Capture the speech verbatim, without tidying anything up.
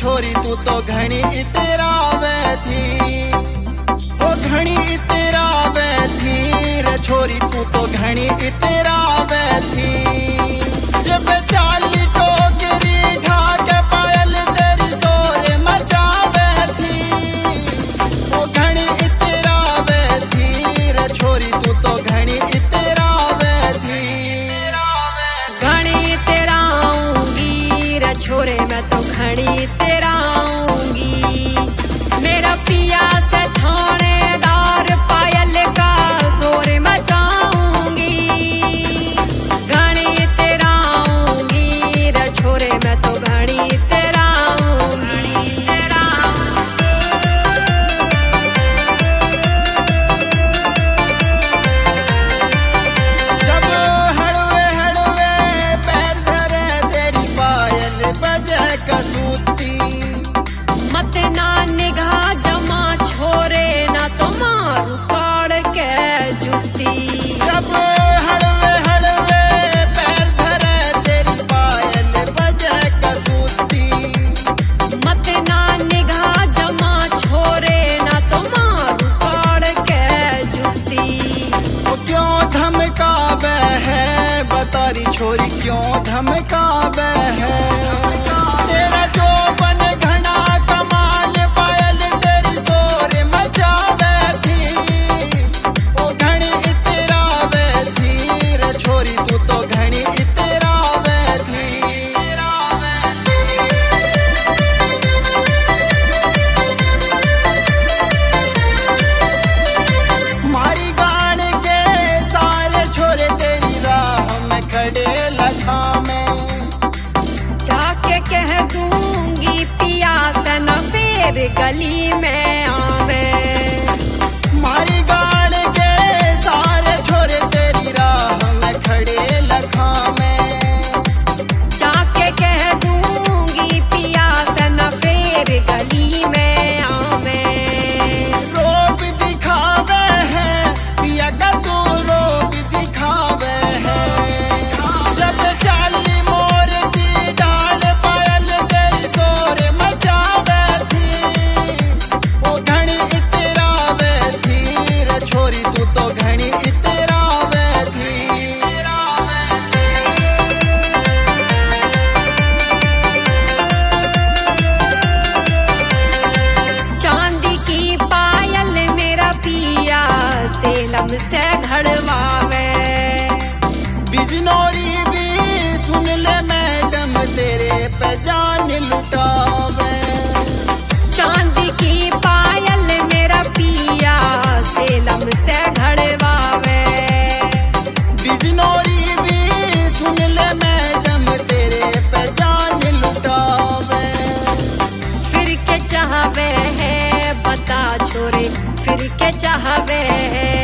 छोरी तू तो घणी इतरावे थी, ओ घणी इतरावे थी रे छोरी तू तो घणी इतरावे थी। जब चाली टोकरी ढा के पायल तेरी जोर मचावे थी, ओ घणी इतरावे थी रे छोरी तू तो घणी इतरावे थी। घणी इतराऊंगी रे छोरे मैं तो घणी इतराऊंगी। मेरा पिया से थानेदार पायल का शोर मचाऊंगी। घणी इतराऊंगी रे छोरे मैं तो घणी इतराऊंगी। जब हड़वे हड़वे पैर धरे तेरी पायल बजे कसूती, मत ना निगाह जमा छोरे ना तो मारू पाड़ के जुती। जब हड़वे हड़वे पैर धरे तेरी पायल बजे कसूती, मत ना निगाह जमा छोरे ना तो मारू पाड़ के जुती। वो क्यों धमकावे है बतारी छोरी क्यों धमकावे है। तेरा जोबन घना कमाल पायल तेरी जोर मचावे थी, ओ घणी इतरावे थी रे छोरी तू तो घणी इतरावे थी। मारी गान के सारे छोरे तेरी राह में खड़े लखा में, जाके कह दूंगी पिया से न फिर गली में आवे। मारी गान के सारे छोरे तेरी राह में खड़े लखा में, जाके कह दूंगी पिया से न फिर गली में आवे। रोब दिखावे है पिया का तू रोब दिखावे है। जब चाली मोर की डाल पायल तेरी शोर मचावे थी, ओ घणी इतरावे थी रे छोरी तू तो घणी इतरावे थी। चांदी की पायल मेरा पिया सेलम से घड़वावे। बिजनौरी भी सुन ले मैडम तेरे पे जान लुटावे। चांदी की पायल मेरा पिया सेलम से घड़वावे। बिजनौरी भी सुन ले मैडम तेरे पे जान लुटावे। फिर के चाहवे है बता छोरे फिर के चाहवे है।